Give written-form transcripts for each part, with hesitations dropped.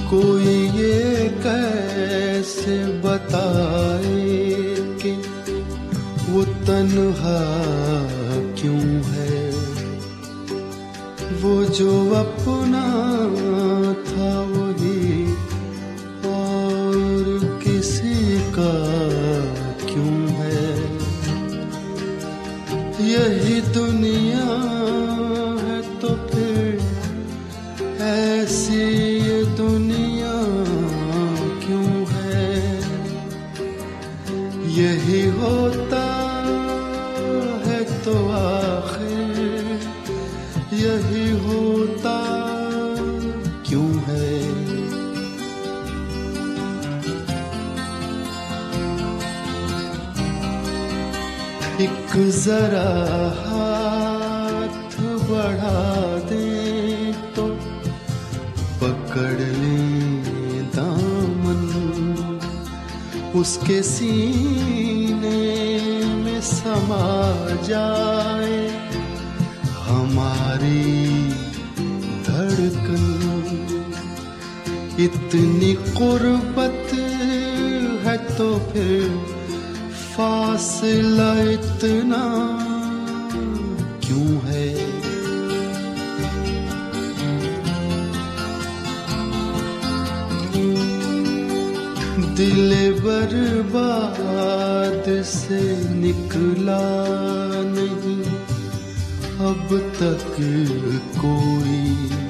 कोई ये कैसे बताए कि वो तन्हा क्यों है, वो जो अपना था वही और किसी का क्यों है। यही दुनिया है तो फिर ऐसी ये दुनिया क्यों है। यही होता है तो आखिर यही होता क्यों है। एक जरा हाथ बढ़ा दे तो पकड़ ले दामन, उसके सीने में समा जाए हमारी धड़कन। इतनी कुर्बत है तो फिर फासला इतना क्यों है। दिल बर्बाद से निकला नहीं अब तक कोई,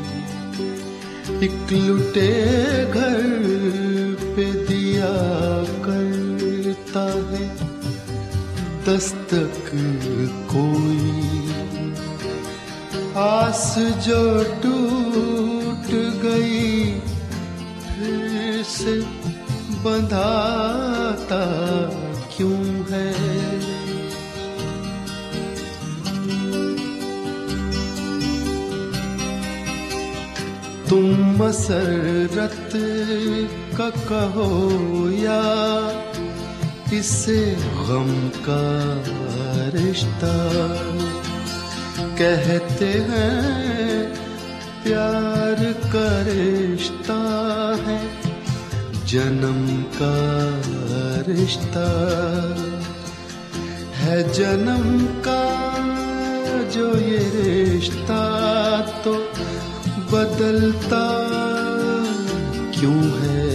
एक लुटे घर पे दिया करता है दस्तक कोई। आस जो टूट गई फिर से बंधाता क्यों है। तुम मसरत का कहो या इससे गम का रिश्ता, कहते हैं प्यार का रिश्ता है जन्म का रिश्ता, है जन्म का जो ये रिश्ता तो बदलता क्यों है।